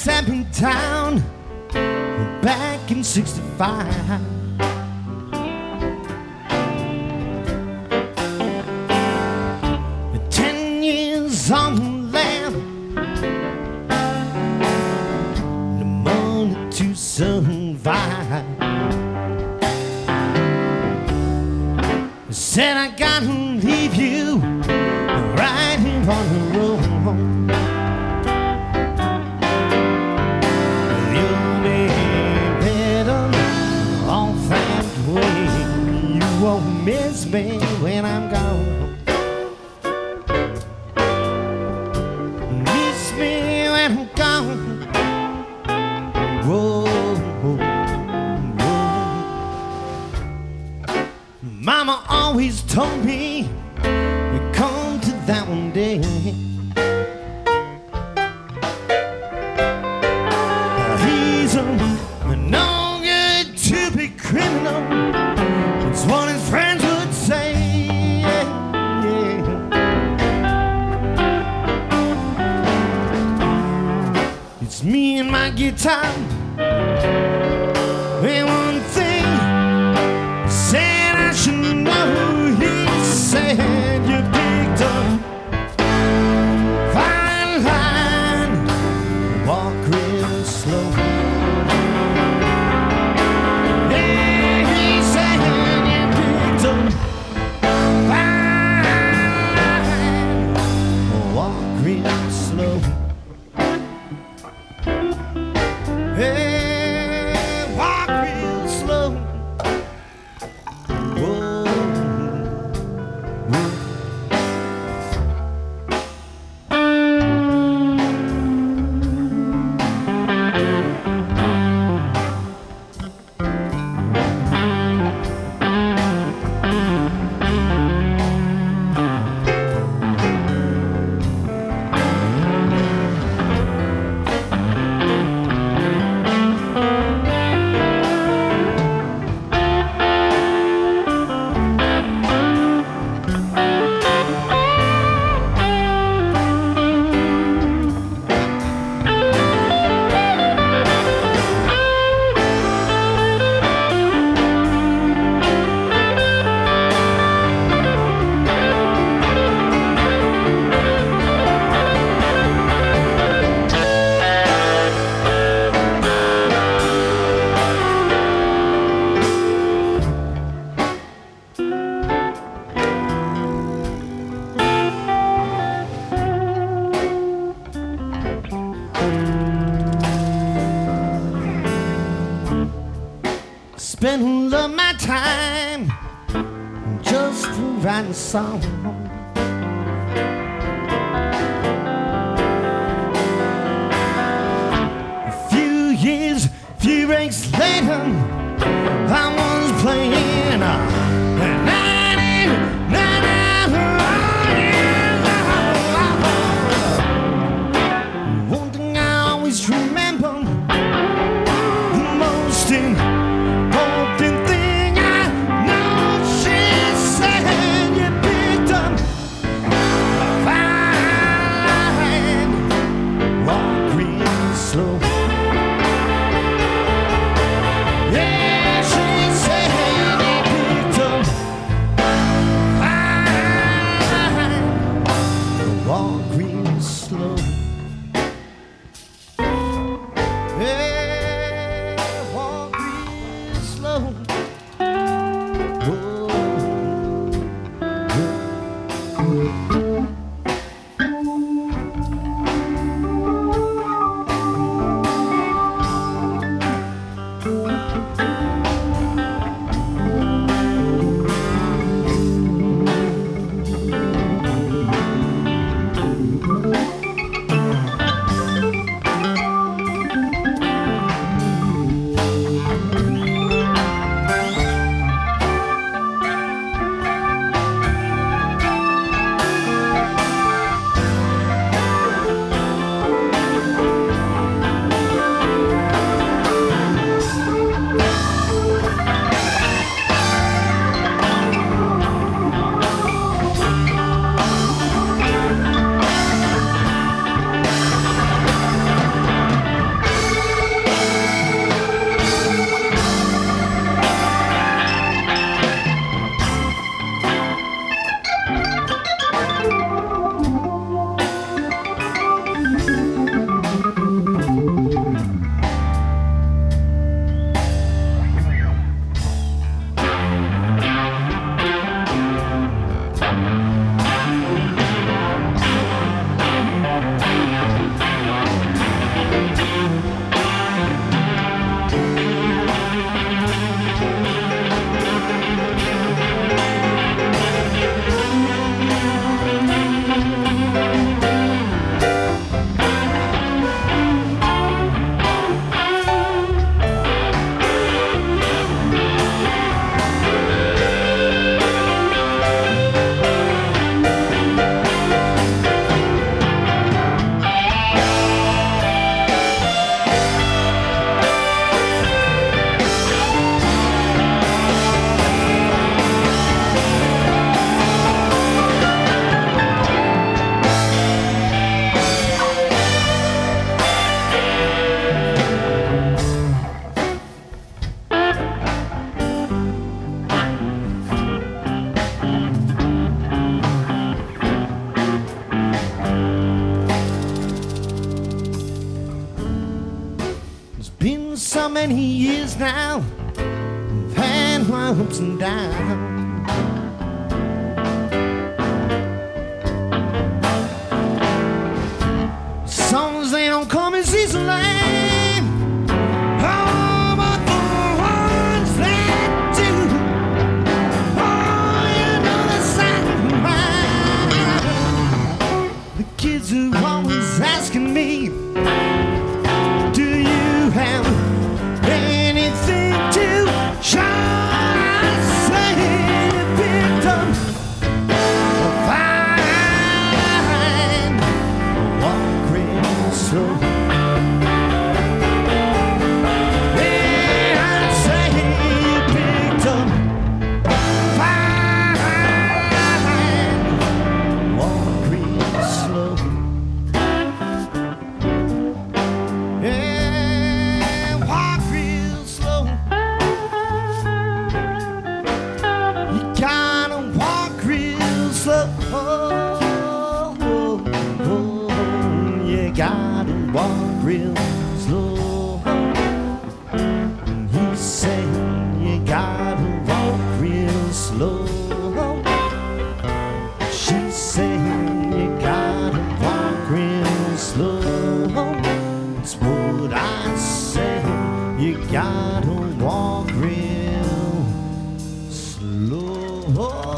sat me down back in '65. 10 years on the land, no money to survive. Said I gotta leave you right here on the road. You'll be better off that way. You won't miss me when I'm gone. Miss me when I'm gone. Whoa, whoa, whoa. Mama always told me we'd come to that one day. He's a no good to be criminal. It's what his friends would say. Yeah, yeah. It's me and my guitar. And one thing said I should know. He said you picked up fine line, walk real slow. Yeah, he said you picked up fine line, walk real slow. Hey, walk real slow. Whoa, whoa. Spend all of my time just writing a song. A few years, few breaks later, I was playing a 99. One thing I always remember, the most important thing I know, she said you picked up a fine line, walk real slow. Yeah, she 20 years now, we've had my ups and downs. Songs, they don't come as easily. Oh, but the ones that do, oh, you know the sound. The kids are always asking me, do you have anything to show? I say you picked up a fine walk real slow. Yeah, I say you picked up a fine walk real slow. Yeah, walk real slow. You gotta walk real slow. You gotta walk real slow. He's saying you gotta walk real slow. She's saying you gotta walk real slow. It's what I say. You gotta walk real slow.